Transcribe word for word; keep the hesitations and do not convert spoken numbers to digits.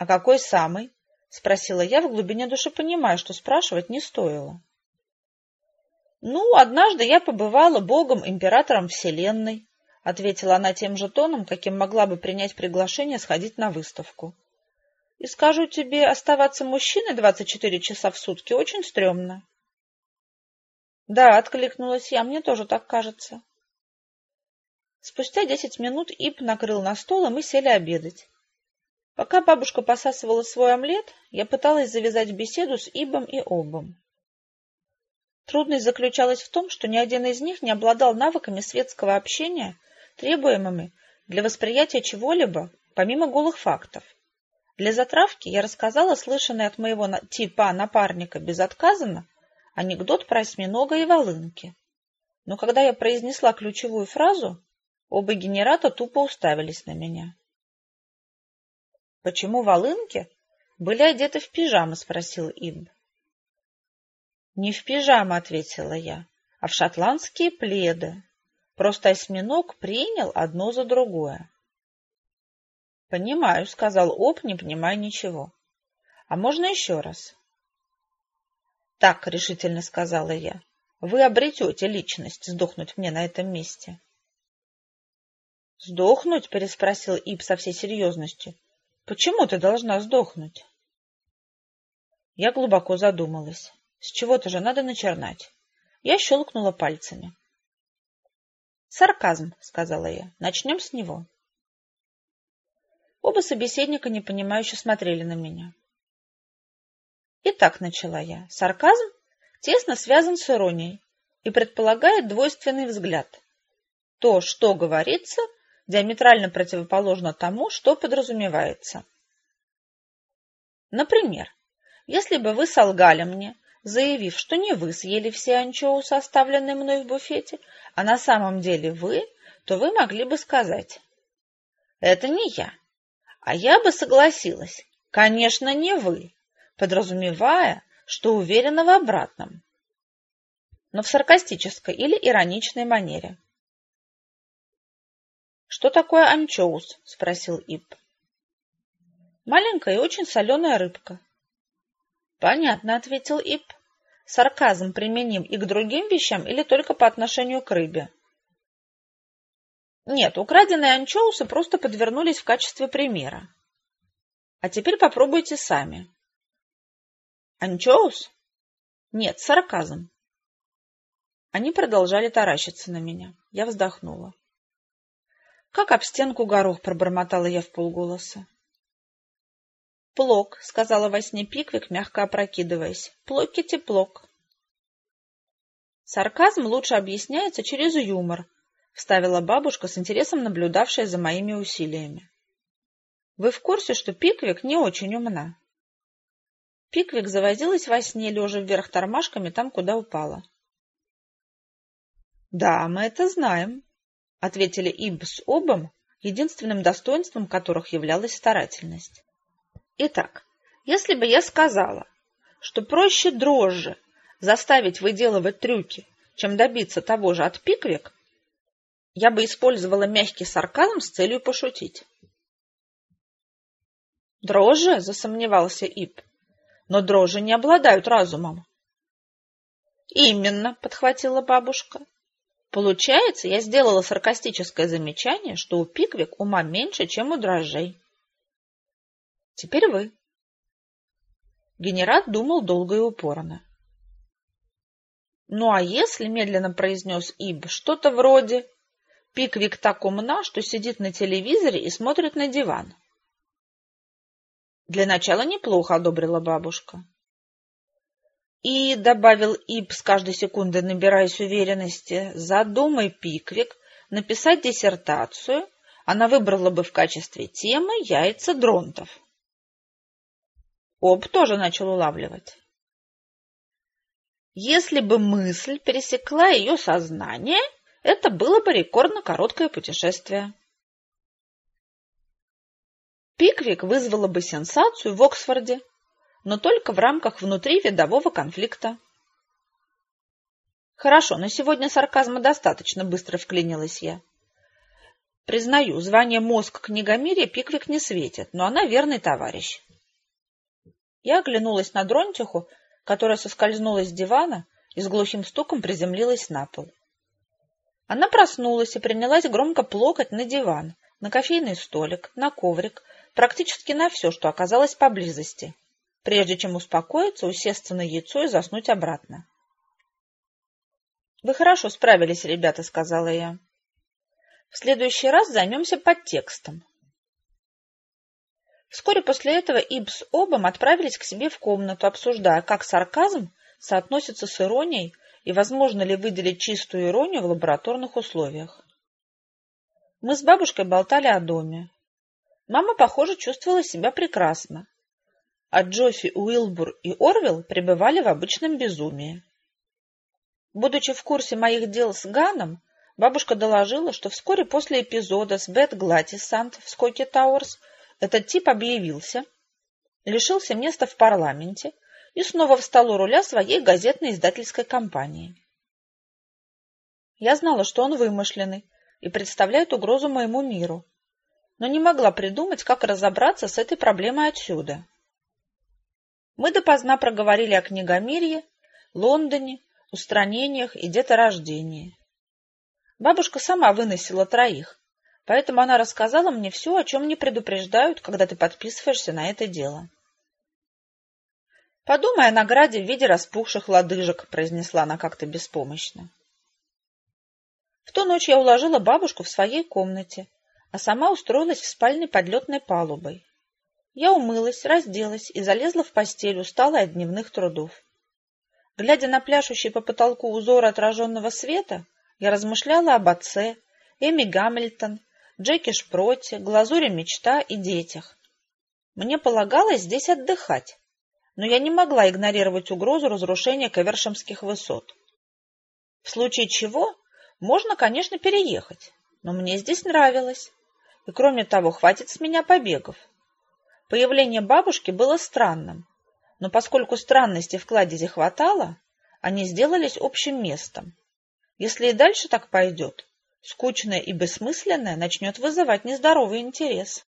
— А какой самый? — спросила я, в глубине души понимая, что спрашивать не стоило. — Ну, однажды я побывала богом, императором вселенной, — ответила она тем же тоном, каким могла бы принять приглашение сходить на выставку. — И скажу тебе, оставаться мужчиной двадцать четыре часа в сутки очень стрёмно. — Да, — откликнулась я, — мне тоже так кажется. Спустя десять минут Ип накрыл на стол, и мы сели обедать. Пока бабушка посасывала свой омлет, я пыталась завязать беседу с Ибом и Обом. Трудность заключалась в том, что ни один из них не обладал навыками светского общения, требуемыми для восприятия чего-либо, помимо голых фактов. Для затравки я рассказала слышанный от моего типа напарника безотказанно анекдот про осьминога и волынки. Но когда я произнесла ключевую фразу, оба генерата тупо уставились на меня. — Почему волынки были одеты в пижамы? — спросил Иб. — Не в пижамы, — ответила я, — а в шотландские пледы. Просто осьминог принял одно за другое. — Понимаю, — сказал Об, не понимая ничего. — А можно еще раз? — Так, — решительно сказала я, — вы обретете личность сдохнуть мне на этом месте. — Сдохнуть? — переспросил Иб со всей серьезностью. — Почему ты должна сдохнуть? Я глубоко задумалась. С чего-то же надо начинать. Я щелкнула пальцами. — Сарказм, — сказала я. — Начнем с него. Оба собеседника непонимающе смотрели на меня. Итак, начала я, сарказм тесно связан с иронией и предполагает двойственный взгляд. То, что говорится, диаметрально противоположно тому, что подразумевается. Например, если бы вы солгали мне, заявив, что не вы съели все анчоусы, оставленные мной в буфете, а на самом деле вы, то вы могли бы сказать: «Это не я». А я бы согласилась: «Конечно, не вы», подразумевая, что уверена в обратном, но в саркастической или ироничной манере. «Что такое анчоус?» — спросил Иб. «Маленькая и очень соленая рыбка». «Понятно», — ответил Иб. «Сарказм применим и к другим вещам или только по отношению к рыбе?» «Нет, украденные анчоусы просто подвернулись в качестве примера. А теперь попробуйте сами». «Анчоус?» «Нет, сарказм». Они продолжали таращиться на меня. Я вздохнула. «Как об стенку горох», — пробормотала я вполголоса. «Плок», — сказала во сне Пиквик, мягко опрокидываясь. «Плокити-плок». «Сарказм лучше объясняется через юмор», — вставила бабушка, с интересом наблюдавшая за моими усилиями. «Вы в курсе, что Пиквик не очень умна?» Пиквик завозилась во сне, лежа вверх тормашками там, куда упала. «Да, мы это знаем», — ответили Иб с Обом, единственным достоинством которых являлась старательность. «Итак, если бы я сказала, что проще дрожжи заставить выделывать трюки, чем добиться того же от Пиквик, я бы использовала мягкий сарказм с целью пошутить». «Дрожжи?» — засомневался Иб. «Но дрожжи не обладают разумом». «Именно», — подхватила бабушка. «Получается, я сделала саркастическое замечание, что у Пиквик ума меньше, чем у дрожжей». «Теперь вы». Генерат думал долго и упорно. «Ну а если, — медленно произнес Иб, — что-то вроде: Пиквик так умна, что сидит на телевизоре и смотрит на диван». «Для начала неплохо», — одобрила бабушка. «И, — добавил Иб, с каждой секундой набираясь уверенности, — задумай Пиквик написать диссертацию, она выбрала бы в качестве темы яйца дронтов». Об тоже начал улавливать. «Если бы мысль пересекла ее сознание, это было бы рекордно короткое путешествие». Пиквик вызвала бы сенсацию в Оксфорде, но только в рамках внутривидового конфликта. «Хорошо, на сегодня сарказма достаточно», — быстро вклинилась я. «Признаю, звание мозг книгомирия Пиквик не светит, но она верный товарищ. Я оглянулась на Дронтиху, которая соскользнула с дивана и с глухим стуком приземлилась на пол. Она проснулась и принялась громко плокать на диван, на кофейный столик, на коврик, практически на все, что оказалось поблизости, прежде чем успокоиться, усесться на яйцо и заснуть обратно. — Вы хорошо справились, ребята, — сказала я. — В следующий раз займемся подтекстом. Вскоре после этого Иб с Обом отправились к себе в комнату, обсуждая, как сарказм соотносится с иронией и возможно ли выделить чистую иронию в лабораторных условиях. Мы с бабушкой болтали о доме. Мама, похоже, чувствовала себя прекрасно, а Джоффи, Уилбур и Орвилл пребывали в обычном безумии. Будучи в курсе моих дел с Ганом, бабушка доложила, что вскоре после эпизода с Бет Глаттисант в Скоке Тауэрс этот тип объявился, лишился места в парламенте и снова встал у руля своей газетной издательской компании. Я знала, что он вымышленный и представляет угрозу моему миру, но не могла придумать, как разобраться с этой проблемой отсюда. Мы допоздна проговорили о книгомирье, Лондоне, устранениях и деторождении. Бабушка сама выносила троих, поэтому она рассказала мне все, о чем не предупреждают, когда ты подписываешься на это дело. «Подумай о награде в виде распухших лодыжек», — произнесла она как-то беспомощно. В ту ночь я уложила бабушку в своей комнате, а сама устроилась в спальне под летной палубой. Я умылась, разделась и залезла в постель, усталая от дневных трудов. Глядя на пляшущий по потолку узор отраженного света, я размышляла об отце, Эми Гамильтон, Джеки Шпроте, Глазури Мечта и детях. Мне полагалось здесь отдыхать, но я не могла игнорировать угрозу разрушения Кавершемских высот. В случае чего можно, конечно, переехать, но мне здесь нравилось. И, кроме того, хватит с меня побегов. Появление бабушки было странным, но поскольку странностей в кладезе хватало, они сделались общим местом. Если и дальше так пойдет, скучное и бессмысленное начнет вызывать нездоровый интерес.